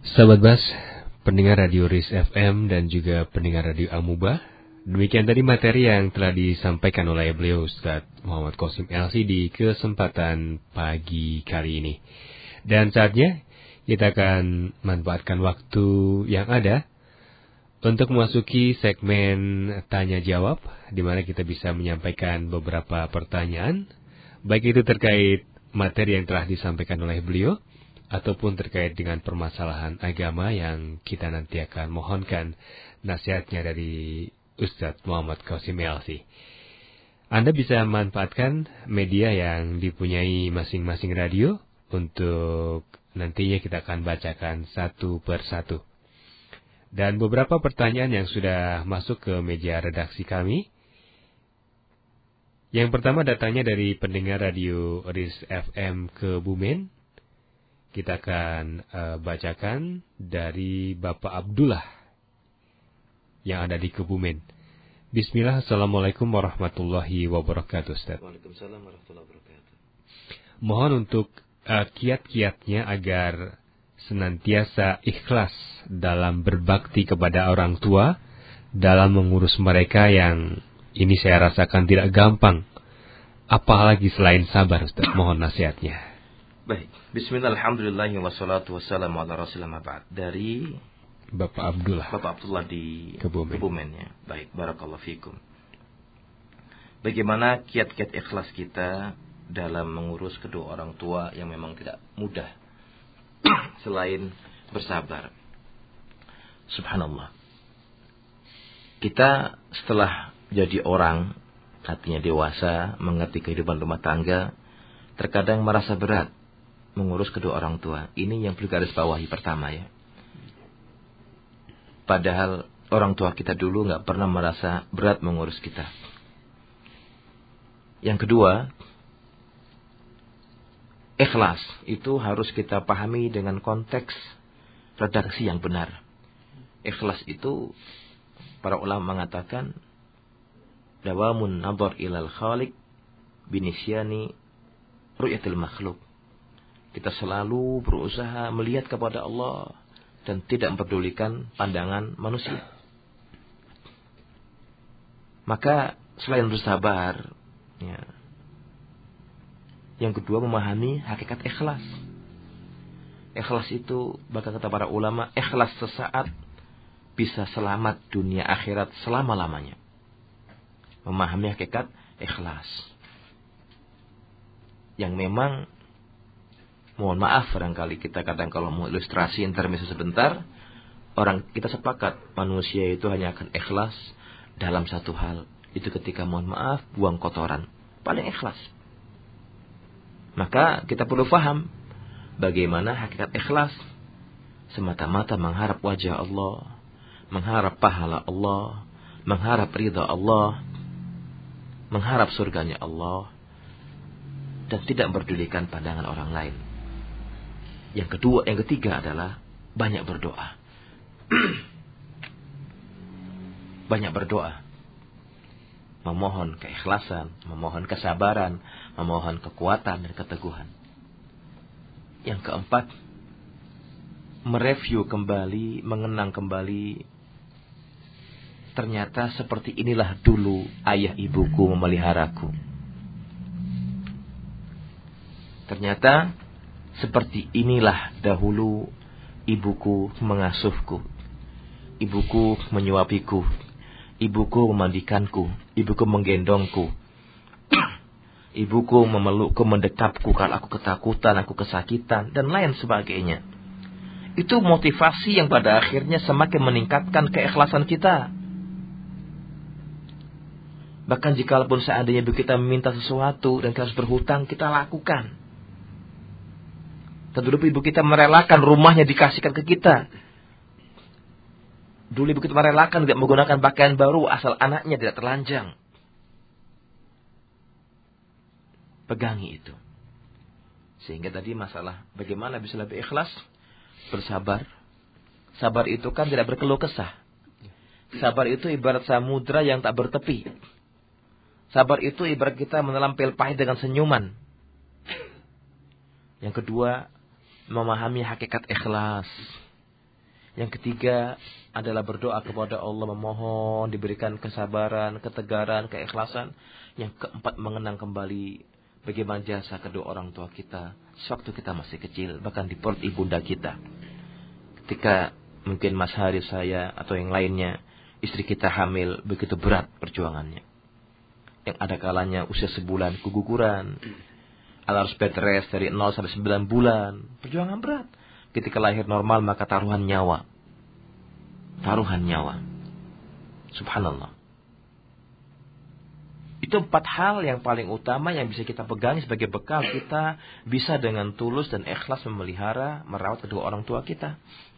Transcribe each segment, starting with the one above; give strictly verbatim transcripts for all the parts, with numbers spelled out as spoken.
Sahabat Bas, pendengar Radio R I S F M dan juga pendengar Radio Amuba, demikian tadi materi yang telah disampaikan oleh beliau Ustaz Muhammad Qasim L C di kesempatan pagi kali ini. Dan saatnya kita akan manfaatkan waktu yang ada untuk memasuki segmen tanya jawab, di mana kita bisa menyampaikan beberapa pertanyaan, baik itu terkait materi yang telah disampaikan oleh beliau ataupun terkait dengan permasalahan agama yang kita nanti akan mohonkan nasihatnya dari Ustaz Muhammad Qasim L C. Anda bisa manfaatkan media yang dipunyai masing-masing radio untuk nantinya kita akan bacakan satu per satu. Dan beberapa pertanyaan yang sudah masuk ke meja redaksi kami. Yang pertama datangnya dari pendengar radio R I S F M Kebumen. Kita akan uh, bacakan dari Bapak Abdullah yang ada di Kebumen. Bismillah, Assalamualaikum warahmatullahi wabarakatuh, Ustaz. Waalaikumsalam warahmatullahi wabarakatuh. Mohon untuk uh, kiat-kiatnya agar senantiasa ikhlas dalam berbakti kepada orang tua, dalam mengurus mereka yang ini saya rasakan tidak gampang. Apalagi selain sabar, Ustaz. Mohon nasihatnya. Baik, bismillah, alhamdulillah, wassalatu wassalamu ala rasulillah ba'd. Dari Bapak Abdullah. Bapak Abdullah di Kebumen. Kebumen ya. Baik, barakallahu fikum. Bagaimana kiat-kiat ikhlas kita dalam mengurus kedua orang tua yang memang tidak mudah selain bersabar. Subhanallah. Kita setelah jadi orang, artinya dewasa, mengerti kehidupan rumah tangga, terkadang merasa berat mengurus kedua orang tua. Ini yang perlu garis bawahi pertama ya. Padahal orang tua kita dulu gak pernah merasa berat mengurus kita. Yang kedua, ikhlas itu harus kita pahami dengan konteks redaksi yang benar. Ikhlas itu para ulama mengatakan dawamun nadhar ilal khaliq binisyani ru'yatil makhluk. Kita selalu berusaha melihat kepada Allah dan tidak mempedulikan pandangan manusia. Maka selain bersabar, ya, yang kedua memahami hakikat ikhlas. Ikhlas itu, bahkan kata para ulama, ikhlas sesaat bisa selamat dunia akhirat selama-lamanya. Memahami hakikat ikhlas. Yang memang, mohon maaf barangkali kita kadang kalau mau ilustrasi intermezzo sebentar, orang kita sepakat manusia itu hanya akan ikhlas dalam satu hal. Itu ketika mohon maaf buang kotoran. Paling ikhlas. Maka kita perlu paham bagaimana hakikat ikhlas. Semata-mata mengharap wajah Allah, mengharap pahala Allah, mengharap ridha Allah, mengharap surganya Allah, dan tidak memperdulikan pandangan orang lain. Yang kedua, yang ketiga adalah banyak berdoa. Banyak berdoa. Memohon keikhlasan, memohon kesabaran, memohon kekuatan dan keteguhan. Yang keempat, mereview kembali, mengenang kembali. Ternyata seperti inilah dulu ayah ibuku memeliharaku. Ternyata seperti inilah dahulu ibuku mengasuhku. Ibuku menyuapiku. Ibuku memandikanku. Ibuku menggendongku. Ibuku memelukku, mendekapku kalau aku ketakutan, aku kesakitan, dan lain sebagainya. Itu motivasi yang pada akhirnya semakin meningkatkan keikhlasan kita. Bahkan jikalaupun seandainya ibu kita meminta sesuatu dan kita harus berhutang, kita lakukan. Dan dulu ibu kita merelakan rumahnya dikasihkan ke kita. Dulu ibu kita merelakan tidak menggunakan pakaian baru asal anaknya tidak telanjang. Pegangi itu. Sehingga tadi masalah bagaimana bisa lebih ikhlas, bersabar. Sabar itu kan tidak berkeluh kesah. Sabar itu ibarat samudra yang tak bertepi. Sabar itu ibarat kita menelan pil pahit dengan senyuman. Yang kedua, memahami hakikat ikhlas. Yang ketiga adalah berdoa kepada Allah, memohon diberikan kesabaran, ketegaran, keikhlasan. Yang keempat, mengenang kembali bagaimana jasa kedua orang tua kita sewaktu kita masih kecil, bahkan di perut ibunda kita. Ketika mungkin Mas Haris, saya atau yang lainnya, istri kita hamil, begitu berat perjuangannya. Yang ada kalanya usia sebulan keguguran, harus bed rest dari nol sampai sembilan bulan, perjuangan berat. Ketika lahir normal maka taruhan nyawa. Taruhan nyawa. Subhanallah. Itu empat hal yang paling utama yang bisa kita pegang sebagai bekal kita bisa dengan tulus dan ikhlas memelihara, merawat kedua orang tua kita.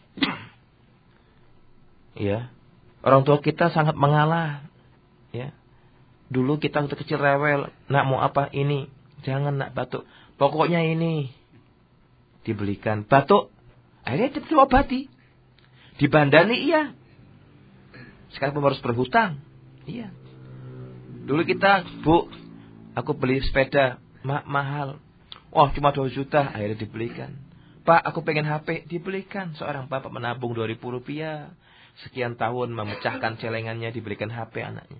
Ya. Orang tua kita sangat mengalah. Ya. Dulu kita waktu kecil rewel, nak mau apa ini? Jangan nak batuk. Pokoknya ini. Dibelikan batuk. Akhirnya dia diobati. Dibandani iya. Sekarang harus berhutang. Iya. Dulu kita, Bu, aku beli sepeda ma mahal. Oh, cuma dua juta. Akhirnya dibelikan. Pak, aku pengen H P. Dibelikan. Seorang bapak menabung dua ribu rupiah. Sekian tahun memecahkan celengannya, dibelikan H P anaknya.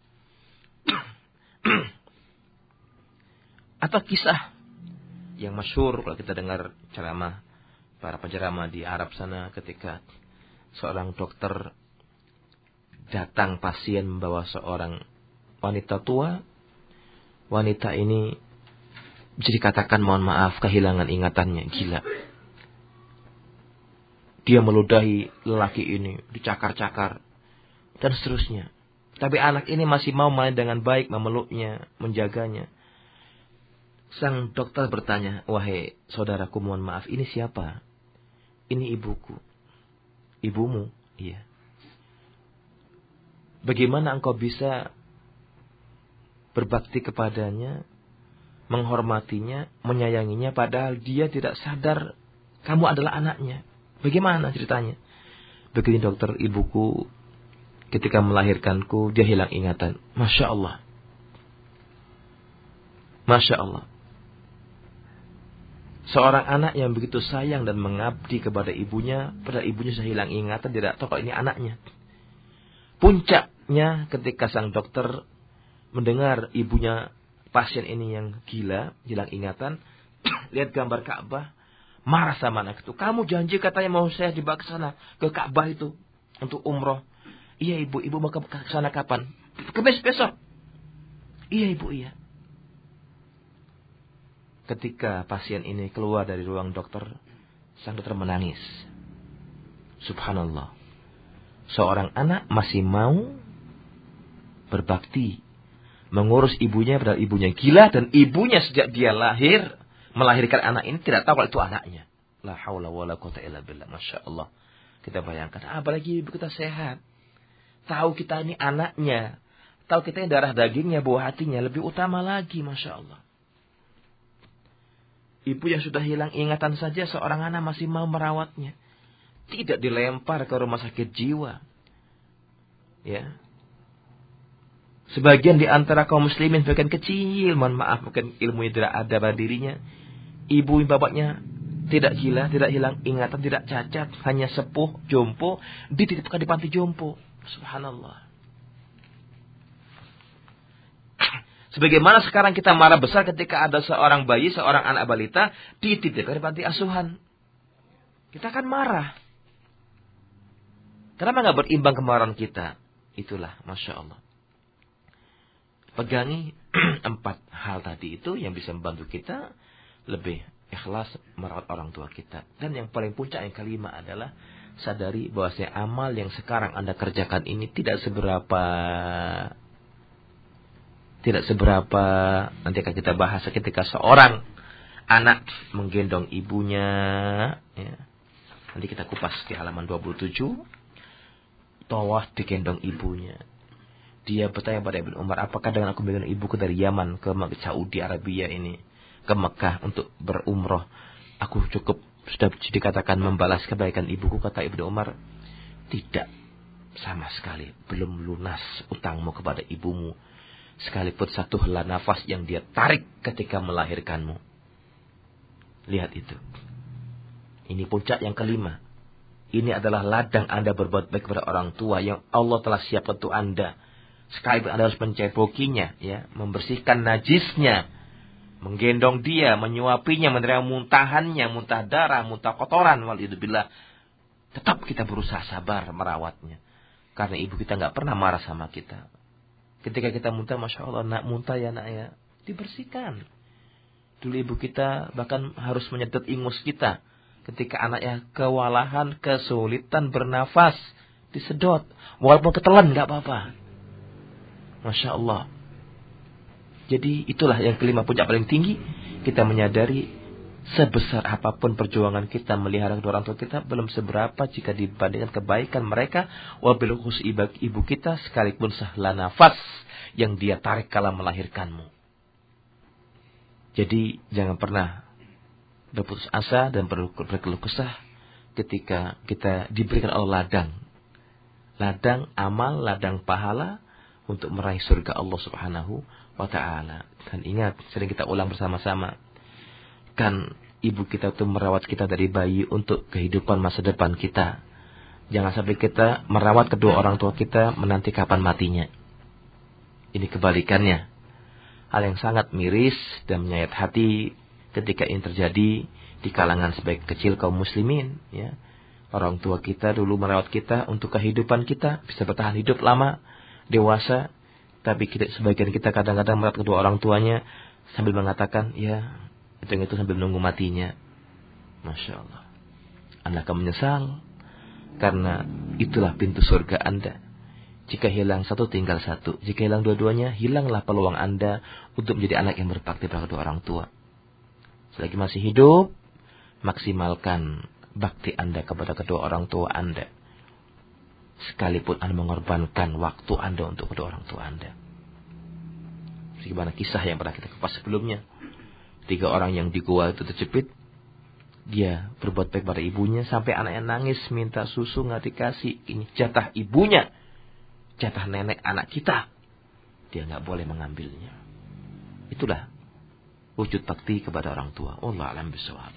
Atau kisah yang masyhur kalau kita dengar ceramah para penceramah di Arab sana, ketika seorang dokter datang pasien membawa seorang wanita tua. Wanita ini bisa dikatakan, mohon maaf, kehilangan ingatannya, gila. Dia meludahi lelaki ini, dicakar-cakar dan seterusnya. Tapi anak ini masih mau main dengan baik, memeluknya, menjaganya. Sang dokter bertanya, wahai saudaraku, mohon maaf, ini siapa? Ini ibuku. Ibumu? Iya. Bagaimana engkau bisa berbakti kepadanya, menghormatinya, menyayanginya, padahal dia tidak sadar kamu adalah anaknya? Bagaimana ceritanya? Begini dokter, ibuku ketika melahirkanku, dia hilang ingatan. Masya Allah. Masya Allah. Seorang anak yang begitu sayang dan mengabdi kepada ibunya, padahal ibunya sudah hilang ingatan, tidak tahu kalau ini anaknya. Puncaknya ketika sang dokter mendengar ibunya pasien ini yang gila, hilang ingatan, lihat gambar Ka'bah, marah sama anak itu. Kamu janji katanya mau saya dibawa ke sana, ke Ka'bah itu, untuk umroh. Iya ibu, ibu mau ke sana kapan? Ke besok. Iya ibu, iya. Ketika pasien ini keluar dari ruang dokter, sang dokter menangis. Subhanallah. Seorang anak masih mau berbakti, mengurus ibunya, padahal ibunya gila, dan ibunya sejak dia lahir, melahirkan anak ini tidak tahu kalau itu anaknya. La haula wala quwata illa billah. Masya Allah. Kita bayangkan, apalagi ibu kita sehat. Tahu kita ini anaknya. Tahu kita ini darah dagingnya, buah hatinya. Lebih utama lagi, Masya Allah. Ibu yang sudah hilang ingatan saja, seorang anak masih mau merawatnya. Tidak dilempar ke rumah sakit jiwa. Ya. Sebagian di antara kaum muslimin, bahkan kecil, mohon maaf, mungkin ilmunya tidak ada pada dirinya. Ibu bapaknya tidak gila, tidak hilang ingatan, tidak cacat, hanya sepuh, jompo, dititipkan di panti jompo. Subhanallah. Sebagaimana sekarang kita marah besar ketika ada seorang bayi, seorang anak balita dititipkan di panti asuhan. Kita akan marah. Kenapa nggak berimbang kemarahan kita? Itulah, Masya Allah. Pegangi empat hal tadi itu yang bisa membantu kita lebih ikhlas merawat orang tua kita. Dan yang paling puncak yang kelima adalah sadari bahwasanya amal yang sekarang Anda kerjakan ini tidak seberapa tidak seberapa nanti akan kita bahas ketika seorang anak menggendong ibunya, ya. Nanti kita kupas di halaman dua puluh tujuh. Tawaf digendong ibunya. Dia bertanya pada Ibnu Umar, apakah dengan aku menggendong ibuku dari Yaman ke Saudi Arabia ini, ke Mekah untuk berumroh, aku cukup sudah dikatakan membalas kebaikan ibuku? Kata Ibnu Umar, tidak, sama sekali belum lunas utangmu kepada ibumu, sekalipun satu hela nafas yang dia tarik ketika melahirkanmu. Lihat itu. Ini puncak yang kelima. Ini adalah ladang Anda berbuat baik kepada orang tua yang Allah telah siapkan untuk Anda. Sekalipun Anda harus mencebokinya, ya, membersihkan najisnya, menggendong dia, menyuapinya, menerima muntahannya, muntah darah, muntah kotoran, walidzubillah. Tetap kita berusaha sabar merawatnya. Karena ibu kita nggak pernah marah sama kita. Ketika kita muntah, Masya Allah, nak muntah ya nak ya, dibersihkan. Dulu ibu kita bahkan harus menyedot ingus kita. Ketika anaknya kewalahan, kesulitan bernafas, disedot. Walaupun ketelan nggak apa-apa. Masya Allah. Jadi itulah yang kelima, puncak paling tinggi. Kita menyadari sebesar apapun perjuangan kita melihara kedua orang tua kita, belum seberapa jika dibandingkan kebaikan mereka. Wabil khusus ibu kita, sekalipun sehela nafas yang dia tarik kala melahirkanmu. Jadi jangan pernah berputus asa dan berkeluh kesah ketika kita diberikan Allah ladang. Ladang amal, ladang pahala untuk meraih surga Allah Subhanahu wa ta'ala. Dan ingat, sering kita ulang bersama-sama. Kan ibu kita itu merawat kita dari bayi untuk kehidupan masa depan kita. Jangan sampai kita merawat kedua orang tua kita menanti kapan matinya. Ini kebalikannya. Hal yang sangat miris dan menyayat hati ketika ini terjadi di kalangan sebaik kecil kaum muslimin, ya. Orang tua kita dulu merawat kita untuk kehidupan kita, bisa bertahan hidup lama, dewasa, tapi kita, sebagian kita kadang-kadang merawat kedua orang tuanya sambil mengatakan, ya, itu-itu sambil menunggu matinya. Masya Allah. Anda akan menyesal, karena itulah pintu surga Anda. Jika hilang satu, tinggal satu. Jika hilang dua-duanya, hilanglah peluang Anda untuk menjadi anak yang berbakti pada kedua orang tua. Selagi masih hidup, maksimalkan bakti Anda kepada kedua orang tua Anda. Sekalipun Anda mengorbankan waktu Anda untuk kedua orang tua Anda. Bagaimana kisah yang pernah kita kupas sebelumnya. Tiga orang yang di gua itu terjepit. Dia berbuat baik pada ibunya. Sampai anaknya nangis minta susu nggak dikasih. Ini jatah ibunya. Jatah nenek anak kita. Dia nggak boleh mengambilnya. Itulah wujud bakti kepada orang tua. Allah alam bisawab.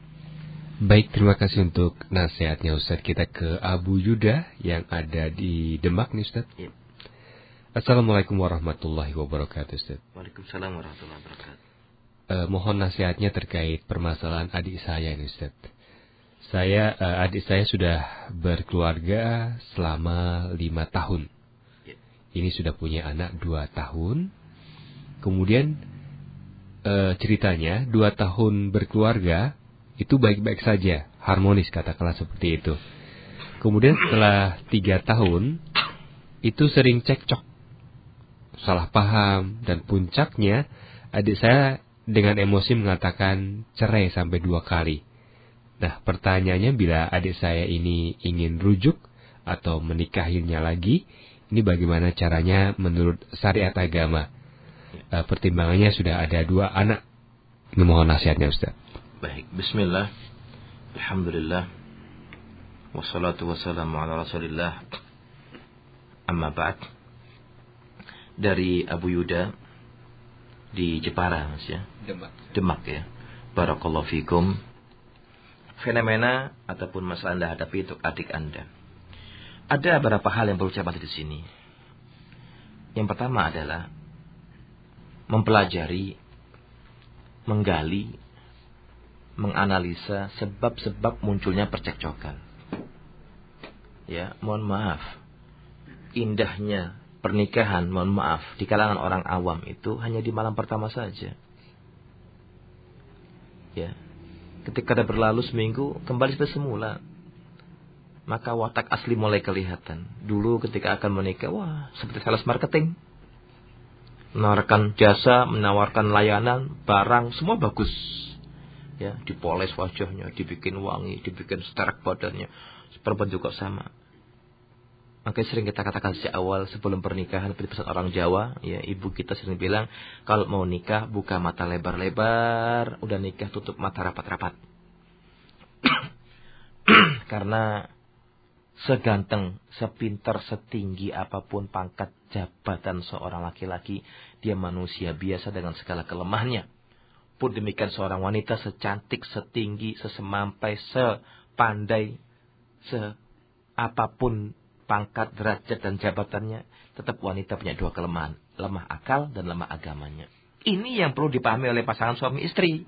Baik, terima kasih untuk nasihatnya Ustaz. Kita ke Abu Yuda yang ada di Demak nih Ustaz. Ya. Assalamualaikum warahmatullahi wabarakatuh Ustaz. Waalaikumsalam warahmatullahi wabarakatuh. Eh, mohon nasihatnya terkait permasalahan adik saya nih Ustaz. Saya, eh, adik saya sudah berkeluarga selama lima tahun. Ya. Ini sudah punya anak dua tahun. Kemudian E, ceritanya dua tahun berkeluarga itu baik-baik saja, harmonis katakanlah seperti itu. Kemudian setelah tiga tahun itu sering cekcok, salah paham, dan puncaknya adik saya dengan emosi mengatakan cerai sampai dua kali. Nah, pertanyaannya, bila adik saya ini ingin rujuk atau menikahinya lagi, ini bagaimana caranya menurut syariat agama? Uh, pertimbangannya sudah ada dua anak. Ini mohon nasihatnya Ustaz. Baik, bismillah. Alhamdulillah. Wassalatu wassalamu ala Rasulillah. Amma ba'd. Dari Abu Yuda di Jepara, Mas ya. Demak. Demak ya. Barakallahu fikum. Fenomena ataupun masalah Anda hadapi untuk adik Anda. Ada beberapa hal yang perlu saya bahas di sini. Yang pertama adalah mempelajari, menggali, menganalisa sebab-sebab munculnya percekcokan. Ya, mohon maaf. Indahnya pernikahan, mohon maaf, di kalangan orang awam itu hanya di malam pertama saja. Ya. Ketika ada berlalu seminggu, kembali seperti semula. Maka watak asli mulai kelihatan. Dulu ketika akan menikah, wah, seperti sales marketing. Menawarkan jasa, menawarkan layanan, barang, semua bagus. Ya, dipoles wajahnya, dibikin wangi, dibikin sterak badannya. Perempuan juga sama. Makanya sering kita katakan sejak awal sebelum pernikahan, seperti pesan orang Jawa, ya, ibu kita sering bilang, kalau mau nikah buka mata lebar-lebar, udah nikah tutup mata rapat-rapat. Karena seganteng, sepintar, setinggi apapun pangkat jabatan seorang laki-laki, dia manusia biasa dengan segala kelemahannya. Pun demikian seorang wanita secantik, setinggi, sesemampai, sepandai seapapun pangkat, derajat, dan jabatannya, tetap wanita punya dua kelemahan. Lemah akal dan lemah agamanya. Ini yang perlu dipahami oleh pasangan suami istri.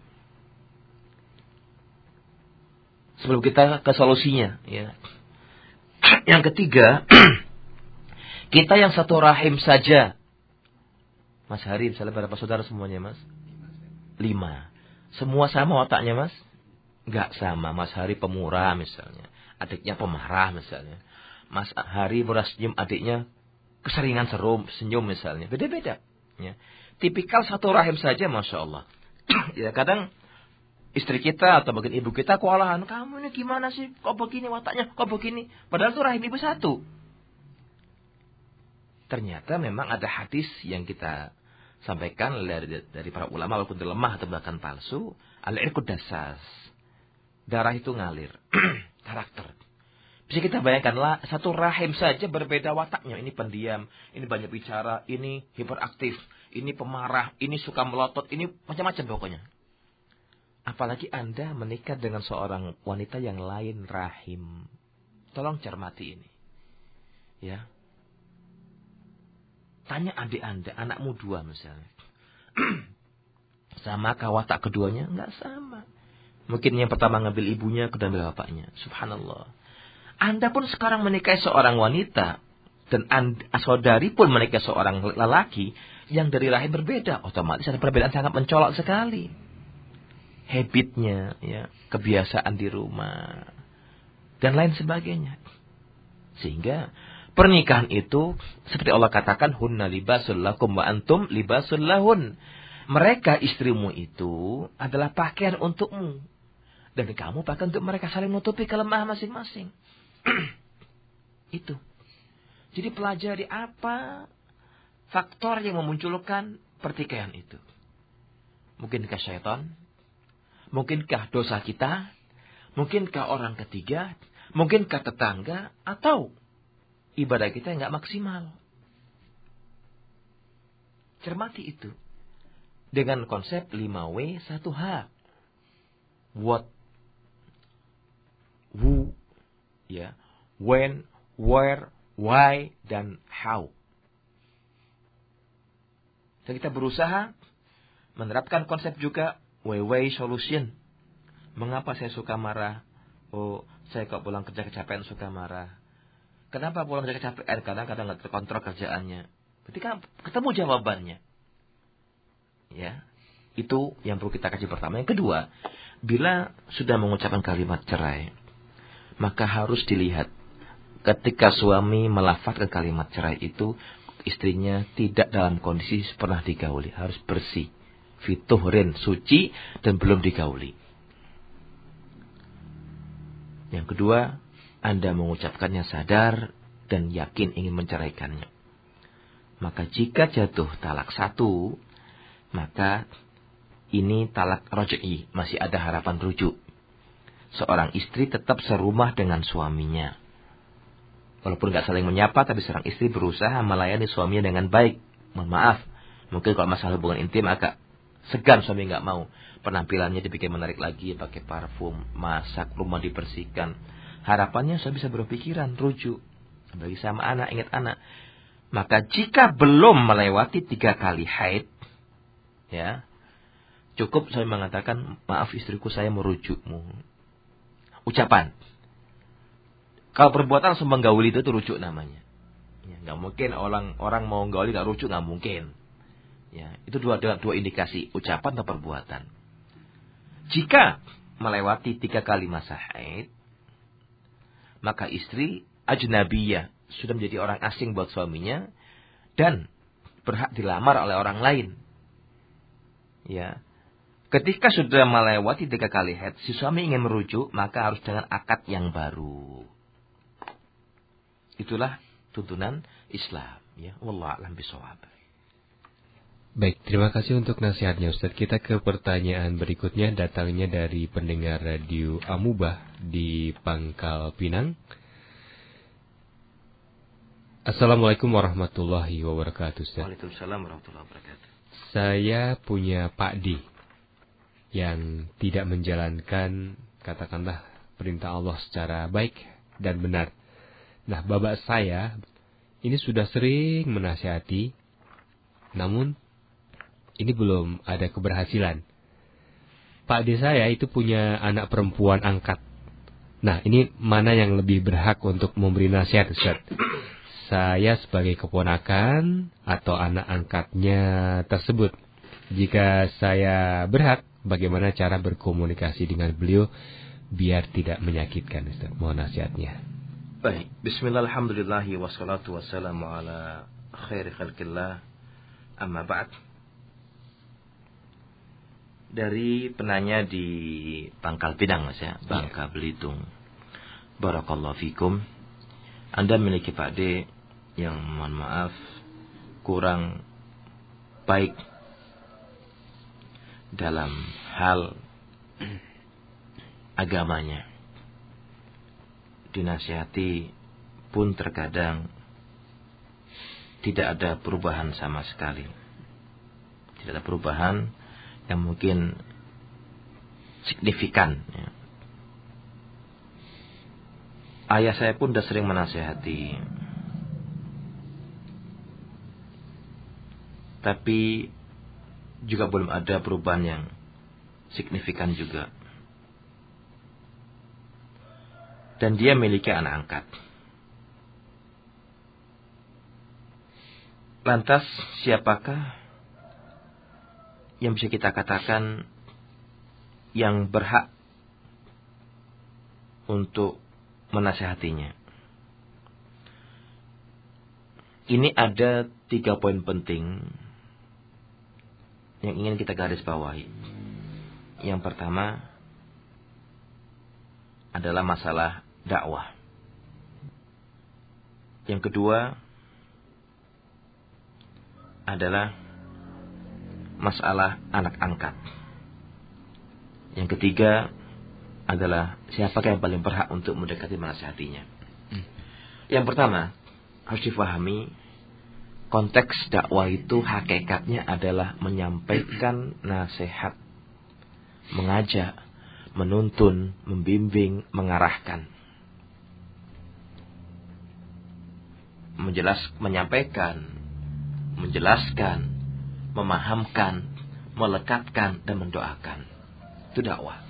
Sebelum kita ke solusinya. Ya. Yang ketiga, kita yang satu rahim saja. Mas Hari, misalnya berapa saudara semuanya, Mas? Lima. Semua sama otaknya, Mas? Enggak sama. Mas Hari pemurah misalnya. Adiknya pemarah misalnya. Mas Hari murah senyum, adiknya keseringan serum, senyum misalnya. Beda-beda. Ya. Tipikal satu rahim saja, Masya Allah. Ya, kadang istri kita atau mungkin ibu kita kewalahan. Kamu ini gimana sih? Kok begini wataknya? Kok begini? Padahal itu rahim ibu satu. Ternyata memang ada hadis yang kita sampaikan dari, dari para ulama, walaupun itu lemah atau bahkan palsu. Al-irqud dasas. Darah itu ngalir. Karakter. Bisa kita bayangkanlah, satu rahim saja berbeda wataknya. Ini pendiam, ini banyak bicara, ini hiperaktif, ini pemarah, ini suka melotot, ini macam-macam pokoknya. Apalagi Anda menikah dengan seorang wanita yang lain rahim. Tolong cermati ini. Ya. Tanya adik Anda, anakmu dua misalnya. Samakah watak keduanya? Enggak sama. Mungkin yang pertama ngambil ibunya, kedua ngambil bapaknya. Subhanallah. Anda pun sekarang menikahi seorang wanita. Dan anda, saudari pun menikahi seorang lelaki yang dari rahim berbeda. Otomatis ada perbedaan sangat mencolok sekali. Habitnya, ya, kebiasaan di rumah. Dan lain sebagainya. Sehingga pernikahan itu seperti Allah katakan, hunna libasul lakum wa antum libasul lahun. Mereka istrimu itu adalah pakaian untukmu. Dan kamu pakaian untuk mereka, saling menutupi kelemahan masing-masing. Itu. Jadi pelajari apa faktor yang memunculkan pertikaian itu. Mungkinkah syaitan? Mungkinkah dosa kita? Mungkinkah orang ketiga? Mungkinkah tetangga? Atau ibadah kita yang gak maksimal? Cermati itu. Dengan konsep lima W satu H. What? Who? Ya, when, where, why, dan how. Dan kita berusaha menerapkan konsep juga W W solution. Mengapa saya suka marah? Oh, saya kok pulang kerja kecapean suka marah. Kenapa pulang kerja kecapean? Kadang-kadang nggak terkontrol kerjaannya. Berarti kan ketemu jawabannya. Ya, itu yang perlu kita kaji pertama. Yang kedua, bila sudah mengucapkan kalimat cerai, maka harus dilihat ketika suami melafazkan kalimat cerai itu, istrinya tidak dalam kondisi pernah digauli, harus bersih, fituhrin, suci dan belum digauli. Yang kedua, Anda mengucapkannya sadar dan yakin ingin menceraikannya. Maka jika jatuh talak satu, maka ini talak roj'i, masih ada harapan rujuk. Seorang istri tetap serumah dengan suaminya. Walaupun gak saling menyapa, tapi seorang istri berusaha melayani suaminya dengan baik. Mohon maaf, mungkin kalau masalah hubungan intim agak segan, suami gak mau. Penampilannya dibikin menarik lagi, pakai parfum, masak, rumah dibersihkan. Harapannya suami bisa berpikiran, rujuk. Bagi sama anak, ingat anak. Maka jika belum melewati tiga kali haid, ya, cukup suami mengatakan, maaf istriku, saya merujukmu. Ucapan. Kalau perbuatan langsung menggauli itu, itu rujuk namanya. Ya, nggak mungkin orang orang mau menggauli nggak rujuk, nggak mungkin. Ya, itu dua, dua dua indikasi, ucapan atau perbuatan. Jika melewati tiga kali masa haid, maka istri ajnabiyah, sudah menjadi orang asing buat suaminya dan berhak dilamar oleh orang lain. Ya. Ketika sudah melewati tiga kali haid, si suami ingin merujuk, maka harus dengan akad yang baru. Itulah tuntunan Islam. Ya, wallahu a'lam bishawab. Baik, terima kasih untuk nasihatnya Ustaz. Kita ke pertanyaan berikutnya, datangnya dari pendengar radio Amubah di Pangkal Pinang. Assalamualaikum warahmatullahi wabarakatuh, Ustaz. Waalaikumsalam warahmatullahi wabarakatuh. Saya punya Pak D yang tidak menjalankan, katakanlah, perintah Allah secara baik dan benar. Nah, bapak saya ini sudah sering menasihati, namun ini belum ada keberhasilan. Pak D saya itu punya anak perempuan angkat. Nah, ini mana yang lebih berhak untuk memberi nasihat, Ustaz? Saya sebagai keponakan atau anak angkatnya tersebut? Jika saya berhak, bagaimana cara berkomunikasi dengan beliau biar tidak menyakitkan, Ustaz? Mohon nasihatnya. Baik, bismillah, alhamdulillahi wassalatu wassalamu ala khairi khalqillah, amma ba'd. Dari penanya di Pangkal Pinang, Mas ya, Bangka Belitung. Barakallahu fikum. Anda memiliki Pak D yang mohon maaf kurang baik dalam hal agamanya. Dinasihati pun terkadang tidak ada perubahan sama sekali. Tidak ada perubahan yang mungkin signifikan. Ya. Ayah saya pun sudah sering menasihati, tapi juga belum ada perubahan yang signifikan juga. Dan dia memiliki anak angkat. Lantas siapakah yang bisa kita katakan yang berhak untuk menasihatinya? Ini ada tiga poin penting yang ingin kita garis bawahi. Yang pertama adalah masalah dakwah. Yang kedua adalah masalah anak angkat. Yang ketiga adalah siapakah yang paling berhak untuk mendekati menasihatinya. Hmm. Yang pertama, harus difahami konteks dakwah itu hakikatnya adalah menyampaikan nasihat, mengajak, menuntun, membimbing, mengarahkan. Menjelas, menyampaikan, menjelaskan, memahamkan, melekatkan, dan mendoakan. Itu dakwah.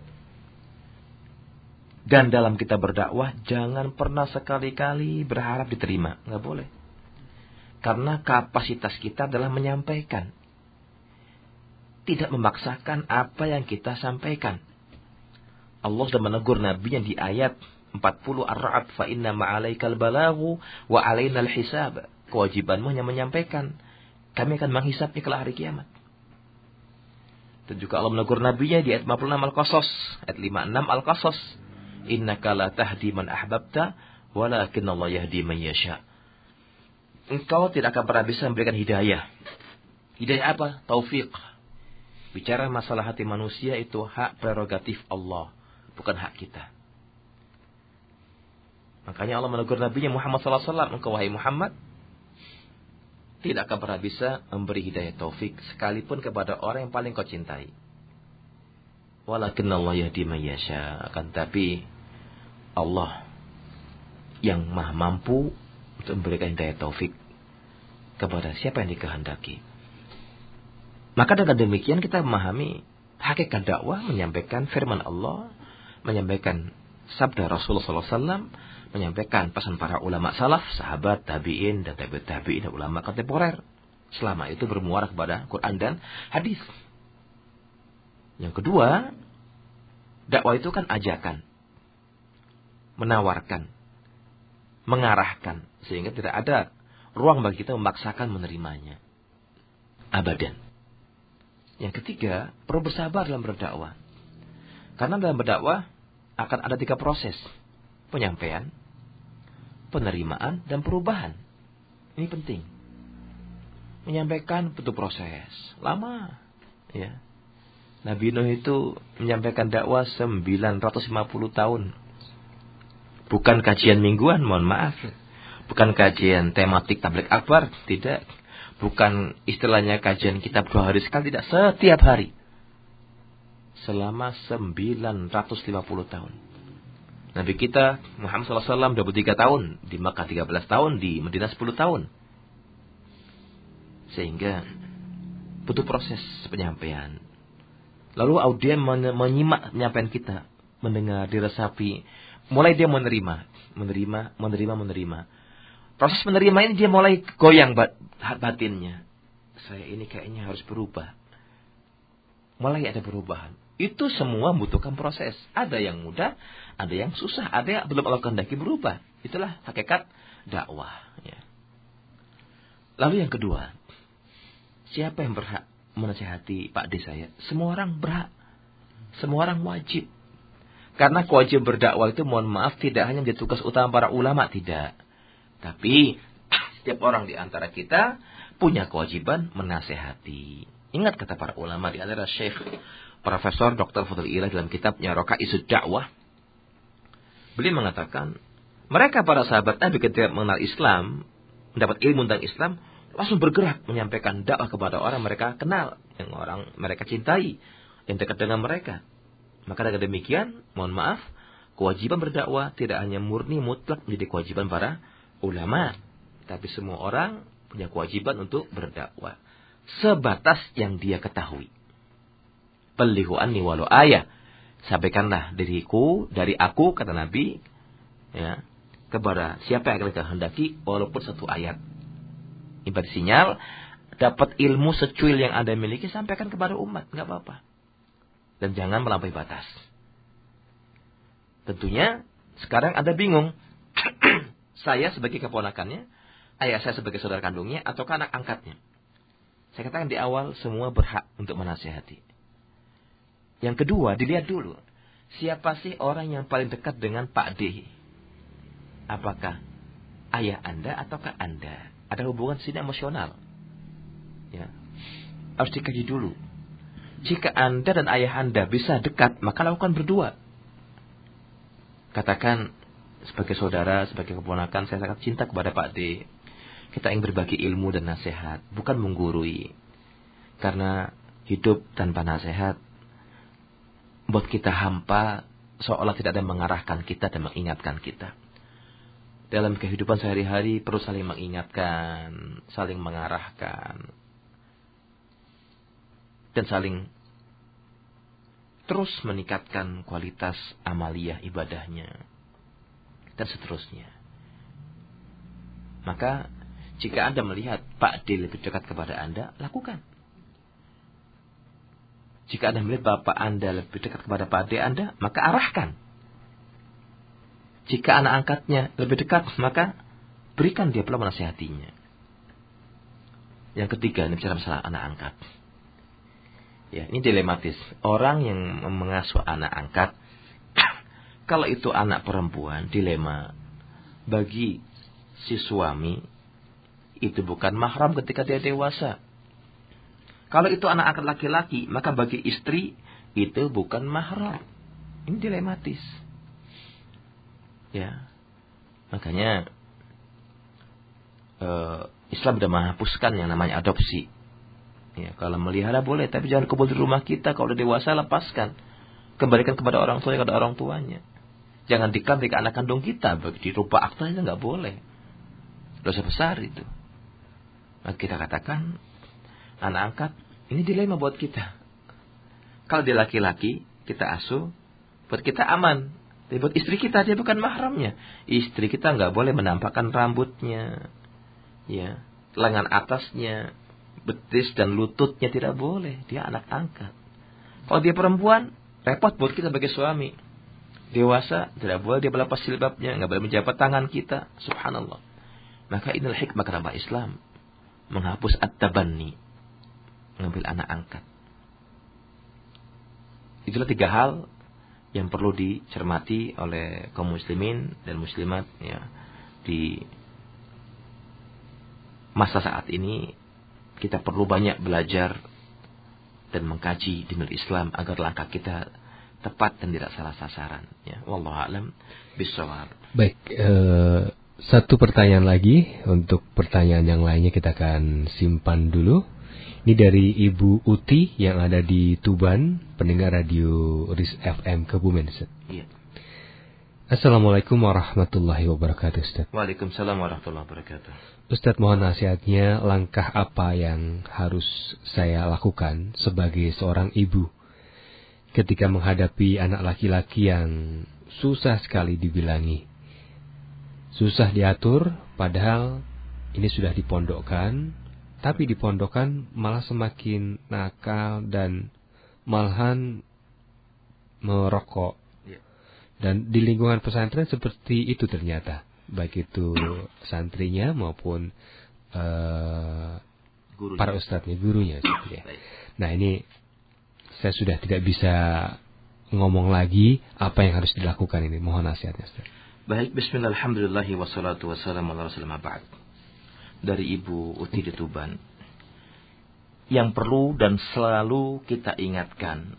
Dan dalam kita berdakwah, jangan pernah sekali-kali berharap diterima. Nggak boleh. Karena kapasitas kita adalah menyampaikan. Tidak memaksakan apa yang kita sampaikan. Allah sudah menegur Nabi yang di ayat empat puluh Ar-Ra'd, fa inna ma'alaikal balaghu wa 'alainal hisab. Kewajibanmu hanya menyampaikan. Kami akan menghisapnya kelak hari kiamat. Dan juga Allah menegur Nabi-Nya di ayat lima puluh enam Al-Qasas, ayat lima puluh enam Al-Qasas, innaka la tahdi man ahbabta walakin Allah yahdi man yasha. Engkau tidak akan pernah bisa memberikan hidayah. Hidayah apa? Taufik. Bicara masalah hati manusia itu hak prerogatif Allah, bukan hak kita. Makanya Allah menegur Nabi-Nya Muhammad sallallahu alaihi wasallam, engkau wahai Muhammad tidak akan pernah bisa memberi hidayah taufik sekalipun kepada orang yang paling kau cintai. Walakin Allah yahdi man yasha. Akan tapi Allah yang maha mampu untuk memberikan hidayah taufik kepada siapa yang dikehendaki. Maka dengan demikian kita memahami hakikat dakwah, menyampaikan firman Allah, menyampaikan sabda Rasulullah sallallahu alaihi wasallam, menyampaikan pesan para ulama salaf, sahabat, tabi'in, dan tabi'ut tabi'in, dan ulama kontemporer. Selama itu bermuara kepada Quran dan hadis. Yang kedua, dakwah itu kan ajakan, menawarkan, mengarahkan, sehingga tidak ada ruang bagi kita memaksakan menerimanya. Abadan. Yang ketiga, perlu bersabar dalam berdakwah. Karena dalam berdakwah akan ada tiga proses. Penyampaian, penerimaan, dan perubahan. Ini penting. Menyampaikan butuh proses. Lama. Ya. Nabi Nuh itu menyampaikan dakwah sembilan ratus lima puluh tahun. Bukan kajian mingguan, mohon maaf. Bukan kajian tematik tabligh akbar. Tidak. Bukan istilahnya kajian kitab dua hari sekali. Tidak. Setiap hari. Selama sembilan ratus lima puluh tahun. Nabi kita Muhammad sallallahu alaihi wasallam dua puluh tiga tahun, di Makkah tiga belas tahun, di Madinah sepuluh tahun. Sehingga butuh proses penyampaian. Lalu audien menyimak penyampaian kita, mendengar, diresapi. Mulai dia menerima, menerima, menerima, menerima. Proses menerima ini dia mulai goyang batinnya. Saya ini kayaknya harus berubah. Mulai ada perubahan. Itu semua membutuhkan proses. Ada yang mudah, ada yang susah, ada yang belum Allah kehendaki berubah. Itulah hakikat dakwah. Ya. Lalu yang kedua, siapa yang berhak menasihati Pak D saya? Semua orang berhak. Semua orang wajib. Karena kewajiban berdakwah itu, mohon maaf, tidak hanya menjadi tugas utama para ulama, tidak. Tapi setiap orang di antara kita punya kewajiban menasihati. Ingat kata para ulama, di antara Syekh Profesor Doktor Fadhil Ilah dalam kitabnya Raqaisud Da'wah, beliau mengatakan, mereka para sahabat Nabi ketika mengenal Islam, mendapat ilmu tentang Islam, langsung bergerak menyampaikan dakwah kepada orang mereka kenal, yang orang mereka cintai, yang dekat dengan mereka. Maka dengan demikian, mohon maaf, kewajiban berdakwah tidak hanya murni mutlak menjadi kewajiban para ulama, tapi semua orang punya kewajiban untuk berdakwah sebatas yang dia ketahui. Ballighu anni walau ayah, sampaikanlah diriku dari aku, kata Nabi, ya, kepada siapa yang akan kehendaki walaupun satu ayat. Ibarat sinyal, dapat ilmu secuil yang Anda miliki, sampaikan kepada umat, enggak apa-apa. Dan jangan melampaui batas. Tentunya sekarang Anda bingung. Saya sebagai keponakannya, ayah saya sebagai saudara kandungnya, atau anak angkatnya. Saya katakan di awal, semua berhak untuk menasihati. Yang kedua, dilihat dulu, siapa sih orang yang paling dekat dengan Pak D? Apakah ayah Anda ataukah Anda? Ada hubungan sini emosional. Ya. Harus dikaji dulu. Jika Anda dan ayah Anda bisa dekat, maka lakukan berdua. Katakan, sebagai saudara, sebagai keponakan, saya sangat cinta kepada Pak D. Kita ingin berbagi ilmu dan nasihat, bukan menggurui. Karena hidup tanpa nasihat buat kita hampa, seolah tidak ada yang mengarahkan kita dan mengingatkan kita. Dalam kehidupan sehari-hari perlu saling mengingatkan, saling mengarahkan, dan saling terus meningkatkan kualitas amaliyah ibadahnya, dan seterusnya. Maka jika Anda melihat Pak D lebih dekat kepada Anda, lakukan. Jika Anda melihat Bapak Anda lebih dekat kepada Pak D Anda, maka arahkan. Jika anak angkatnya lebih dekat, maka berikan dia pula menasihatinya. Yang ketiga, ini bicara masalah anak angkat. Ya, ini dilematis. Orang yang mengasuh anak angkat, kalau itu anak perempuan, dilema. Bagi si suami, itu bukan mahram ketika dia dewasa. Kalau itu anak angkat laki-laki, maka bagi istri, itu bukan mahram. Ini dilematis. Ya, makanya uh, Islam sudah menghapuskan yang namanya adopsi. Ya, kalau melihara boleh, tapi jangan kumpul di rumah kita. Kalau udah dewasa, lepaskan, kembalikan kepada orang tuanya, kepada orang tuanya. Jangan dikambing ke anak kandung kita, dirubah aktanya nggak boleh. Dosa besar itu. Maka kita katakan, anak angkat ini dilema buat kita. Kalau dia laki-laki, kita asuh, buat kita aman. Tapi buat istri kita, dia bukan mahramnya. Istri kita nggak boleh menampakkan rambutnya, ya, lengan atasnya, betis dan lututnya tidak boleh. Dia anak angkat. Kalau dia perempuan, repot buat kita sebagai suami. Dewasa, tidak boleh dia melepas jilbabnya, nggak boleh menjabat tangan kita. Subhanallah. Maka inilah hikmah kenapa Islam menghapus at-tabanni, mengambil anak angkat. Itulah tiga hal yang perlu dicermati oleh kaum muslimin dan muslimat, ya, di masa saat ini. Kita perlu banyak belajar dan mengkaji dinul Islam agar langkah kita tepat dan tidak salah sasaran. Ya, wallahu a'lam bishawab. Baik, eh, satu pertanyaan lagi. Untuk pertanyaan yang lainnya kita akan simpan dulu. Ini dari Ibu Uti yang ada di Tuban, pendengar radio R I S F M Kebumen. Iya. Assalamualaikum warahmatullahi wabarakatuh, Ustaz. Waalaikumsalam warahmatullahi wabarakatuh. Ustaz, mohon nasihatnya, langkah apa yang harus saya lakukan sebagai seorang ibu ketika menghadapi anak laki-laki yang susah sekali dibilangi. Susah diatur, padahal ini sudah dipondokkan, tapi dipondokkan malah semakin nakal dan malahan merokok. Dan di lingkungan pesantren seperti itu ternyata, baik itu santrinya maupun uh, para ustadznya, gurunya. Ya. Nah ini saya sudah tidak bisa ngomong lagi apa yang harus dilakukan ini. Mohon nasihatnya, Ustaz. Baik, bismillah, alhamdulillah, wassalatu wassalamu ala rasulillah ba'd. Dari Ibu Uti di Tuban, yang perlu dan selalu kita ingatkan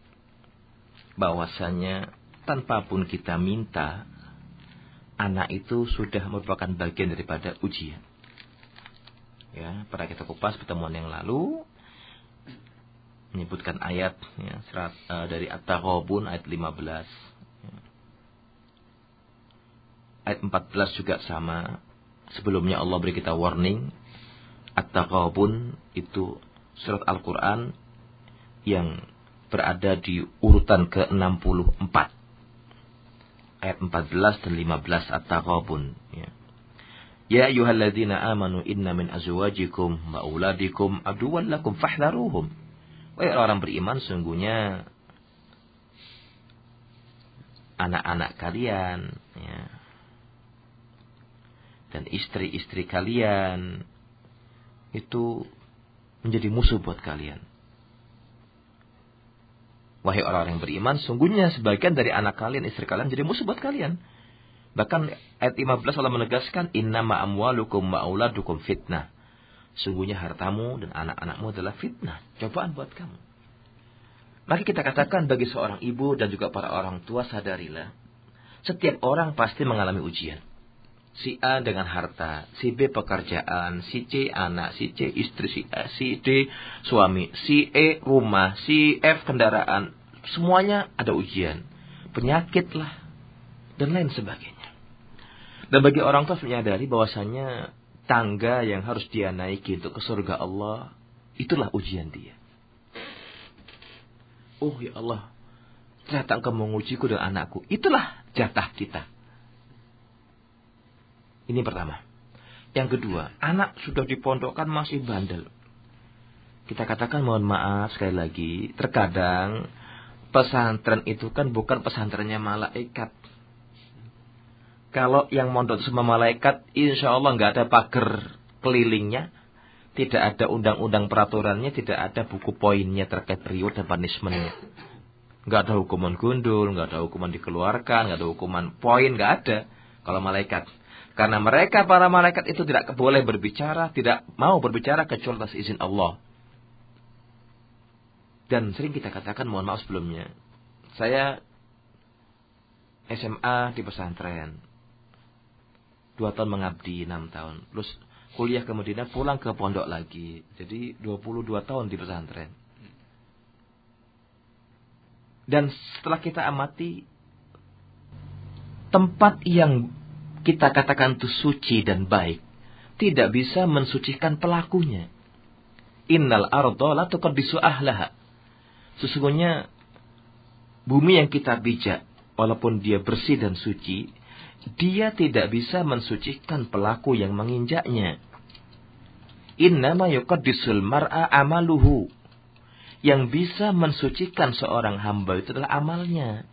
bahwasanya tanpa pun kita minta, anak itu sudah merupakan bagian daripada ujian. Ya, pada kita kupas pertemuan yang lalu menyebutkan ayat ya, serat, uh, dari At-Taghabun ayat lima belas. Ya. Ayat empat belas juga sama. Sebelumnya Allah beri kita warning. At-Taghabun itu surat Al-Quran yang berada di urutan ke enam puluh empat. Ayat empat belas dan lima belas At-Taghabun. Ya. Ya ayyuhalladzina amanu inna min azwajikum wa auladikum aduwwan lakum fahdharuhum. Wahai orang beriman, sungguhnya anak-anak kalian ya, dan istri-istri kalian itu menjadi musuh buat kalian. Wahai orang-orang yang beriman, sungguhnya sebagian dari anak kalian, istri kalian jadi musuh buat kalian. Bahkan ayat lima belas Allah menegaskan, innama amwalukum wa auladukum fitnah. Sungguhnya hartamu dan anak-anakmu adalah fitnah, cobaan buat kamu. Maka kita katakan bagi seorang ibu dan juga para orang tua, sadarilah, setiap orang pasti mengalami ujian. Si A dengan harta, si B pekerjaan, si C anak, si C istri, si, A, si D suami, si E rumah, si F kendaraan. Semuanya ada ujian, penyakit lah, dan lain sebagainya. Dan bagi orang tua menyadari bahwasanya tangga yang harus dia naiki untuk ke surga Allah, itulah ujian dia. Oh ya Allah, ternyata Engkau mengujiku dan anakku. Itulah jatah kita. Ini pertama. Yang kedua, anak sudah dipondokkan masih bandel. Kita katakan mohon maaf sekali lagi, terkadang pesantren itu kan bukan pesantrennya malaikat. Kalau yang mondok semua malaikat, insya Allah nggak ada pagar kelilingnya, tidak ada undang-undang peraturannya, tidak ada buku poinnya terkait reward dan punishmentnya. Nggak ada hukuman gundul, nggak ada hukuman dikeluarkan, nggak ada hukuman poin, nggak ada kalau malaikat. Karena mereka, para malaikat itu tidak boleh berbicara, tidak mau berbicara kecuali atas izin Allah. Dan sering kita katakan, mohon maaf sebelumnya, saya S M A di pesantren, dua tahun mengabdi, enam tahun. Terus kuliah kemudian pulang ke pondok lagi. Jadi dua puluh dua tahun di pesantren. Dan setelah kita amati, tempat yang kita katakan itu suci dan baik, tidak bisa mensucikan pelakunya. Innal arda la tuqaddisu ahlaha. Sesungguhnya bumi yang kita pijak, walaupun dia bersih dan suci, dia tidak bisa mensucikan pelaku yang menginjaknya. Innama yuqaddisul mar'a amaluhu. Yang bisa mensucikan seorang hamba itu adalah amalnya.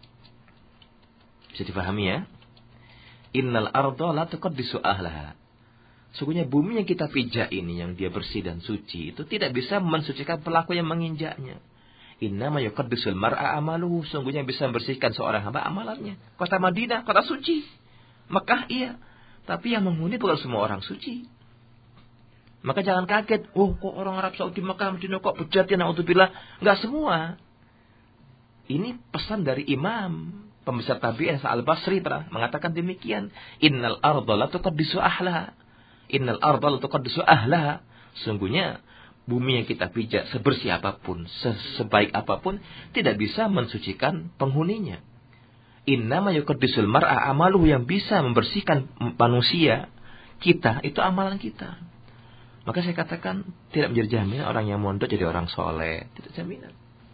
Bisa dipahami ya? Innal arda la tuqaddisu ahlaha. Sungguhnya bumi yang kita pijak ini, yang dia bersih dan suci, itu tidak bisa mensucikan pelaku yang menginjaknya. Innama yuqaddisul mar'a amaluhu. Sungguhnya bisa membersihkan seorang hamba amalannya. Kota Madinah, kota suci. Mekah iya. Tapi yang menghuni bukan semua orang suci. Maka jangan kaget. Oh, kok orang Arab Saudi Mekah Madinah kok bejat ya, na'udzubillah. Enggak semua. Ini pesan dari Imam pembesar tabi'in Al-Basri pernah mengatakan demikian. Innal arda la tuqaddisu ahlaha. Innal arda la tuqaddisu ahlaha. Sungguhnya bumi yang kita pijak sebersih apapun, sebaik apapun, tidak bisa mensucikan penghuninya. Innama yuqaddisul mar'a amaluhu, yang bisa membersihkan manusia kita itu amalan kita. Maka saya katakan tidak menjadi jaminan orang yang mondok jadi orang soleh, tidak jaminan.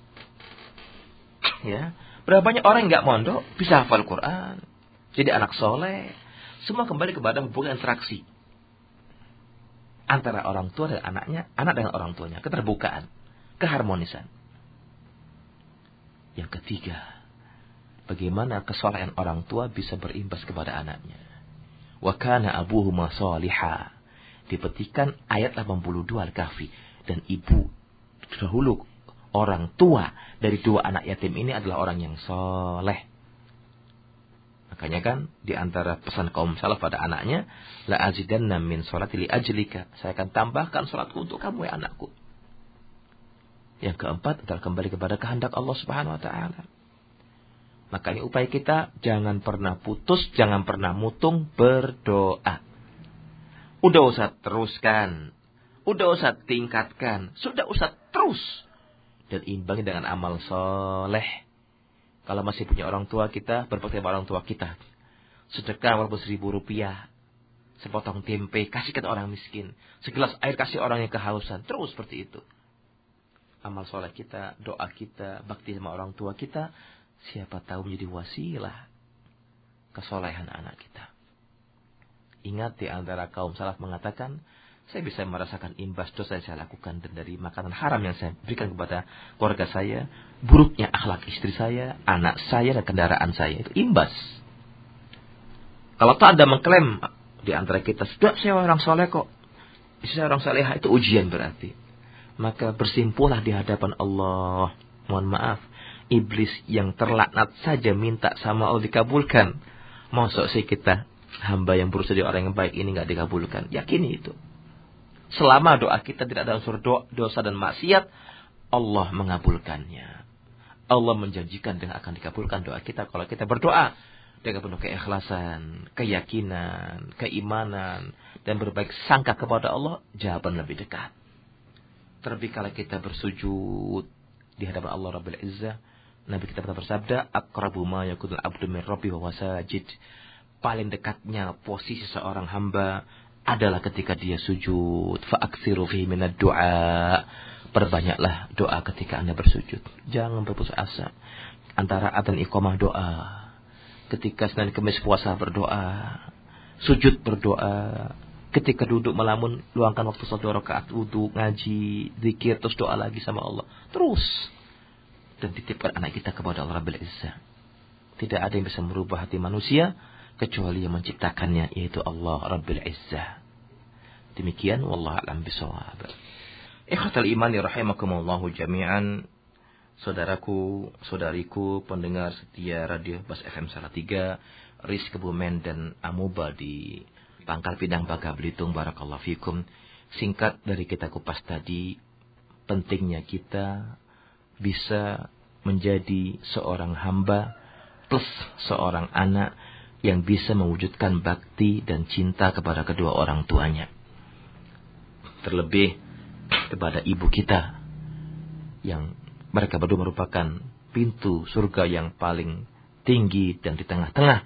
Ya, berapa banyak orang yang nggak mondok bisa hafal Quran, jadi anak soleh. Semua kembali kepada hubungan interaksi antara orang tua dan anaknya, anak dengan orang tuanya, keterbukaan, keharmonisan. Yang ketiga, bagaimana kesolehan orang tua bisa berimbas kepada anaknya. Wa kana abuhuma shaliha. Dipetikan ayat delapan puluh dua Al-Kahfi. Dan ibu dahulu orang tua dari dua anak yatim ini adalah orang yang soleh. Makanya kan di antara pesan kaum salaf pada anaknya, la azidanna min sholati li ajlika. Saya akan tambahkan salatku untuk kamu ya anakku. Yang keempat adalah kembali kepada kehendak Allah Subhanahu wa taala. Makanya upaya kita jangan pernah putus, jangan pernah mutung berdoa. Udah usah teruskan, udah usah tingkatkan, sudah usah terus. Dan imbangi dengan amal soleh. Kalau masih punya orang tua kita, berbakti kepada orang tua kita. Sedekah walaupun seribu rupiah, sepotong tempe, kasihkan orang miskin. Segelas air kasih orang yang kehausan. Terus seperti itu. Amal soleh kita, doa kita, bakti sama orang tua kita, siapa tahu menjadi wasilah kesolehan anak kita. Ingat di antara kaum salaf mengatakan, saya bisa merasakan imbas dosa yang saya lakukan dan dari makanan haram yang saya berikan kepada keluarga saya, buruknya akhlak istri saya, anak saya dan kendaraan saya, itu imbas. Kalau tak ada mengklaim di antara kita, sudah saya orang soleh kok, istri saya orang soleha, itu ujian berarti. Maka bersimpulah di hadapan Allah. Mohon maaf, iblis yang terlaknat saja minta sama Allah dikabulkan. Masa sih kita hamba yang berusaha jadi orang yang baik ini gak dikabulkan? Yakini itu. Selama doa kita tidak ada unsur dosa dan maksiat, Allah mengabulkannya. Allah menjanjikan dengan akan dikabulkan doa kita kalau kita berdoa dengan penuh keikhlasan, keyakinan, keimanan, dan berbaik sangka kepada Allah, jawaban lebih dekat. Terlebih kalau kita bersujud di hadapan Allah Rabbil Izzah, Nabi kita pernah bersabda, aqrabu ma yakunul abdu min rabbi wa sajid. Paling dekatnya posisi seorang hamba adalah ketika dia sujud. Fa'aksiru fihi minad du'a. Perbanyaklah doa ketika Anda bersujud. Jangan berputus asa. Antara adzan iqamah doa. Ketika Senin Kemis puasa berdoa. Sujud berdoa. Ketika duduk melamun, luangkan waktu satu rakaat wudu, ngaji, zikir, terus doa lagi sama Allah. Terus. Dan titipkan anak kita kepada Allah Rabbil Izzah. Tidak ada yang bisa merubah hati manusia kecuali yang menciptakannya, yaitu Allah Rabbil Izzah. Demikian, wallahu a'lam bishawab. Ikhwatal iman rahimakumullahu jami'an. Saudaraku, saudariku, pendengar setia Radio Bas F M Salatiga, Ris Kebumen dan Amuba di Pangkal Pinang Bangka Belitung, barakallahu fikum. Singkat dari kita kupas tadi, pentingnya kita bisa menjadi seorang hamba plus seorang anak yang bisa mewujudkan bakti dan cinta kepada kedua orang tuanya. Terlebih kepada ibu kita yang mereka berdua merupakan pintu surga yang paling tinggi dan di tengah-tengah.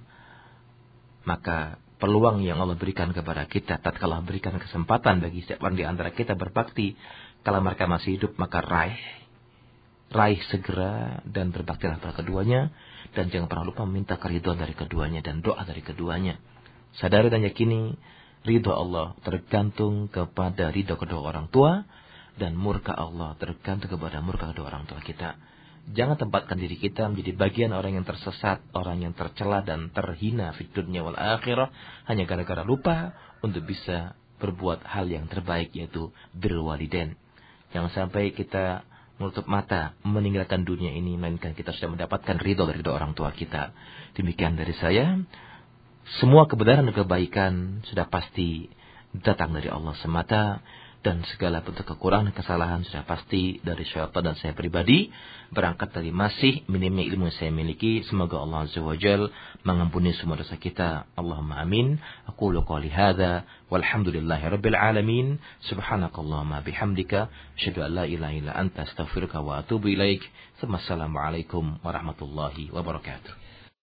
Maka peluang yang Allah berikan kepada kita, tatkala berikan kesempatan bagi setiap orang di antara kita berbakti, kalau mereka masih hidup, maka raih, raih segera dan berbaktilah pada keduanya, dan jangan pernah lupa meminta keridhaan dari keduanya dan doa dari keduanya. Sadari dan yakini, ridha Allah tergantung kepada ridha kedua orang tua, dan murka Allah tergantung kepada murka kedua orang tua kita. Jangan tempatkan diri kita menjadi bagian orang yang tersesat, orang yang tercela dan terhina di dunia wal akhirah hanya gara-gara lupa untuk bisa berbuat hal yang terbaik, yaitu birrul walidain. Jangan sampai kita menutup mata meninggalkan dunia ini, melainkan kita sudah mendapatkan ridho dari ridho orang tua kita. Demikian dari saya. Semua kebenaran dan kebaikan sudah pasti datang dari Allah semata. Dan segala bentuk kekurangan dan kesalahan sudah pasti dari syaitan dan saya pribadi. Berangkat dari masih minimnya ilmu yang saya miliki. Semoga Allah Azza wa Jal mengampuni semua dosa kita. Allahumma amin. Aqulu qali hadha. Walhamdulillahi rabbil alamin. Subhanakallahumma bihamdika. Asyhadu an la ilaha illa anta astaghfiruka wa atubu ilaik. Assalamualaikum warahmatullahi wabarakatuh.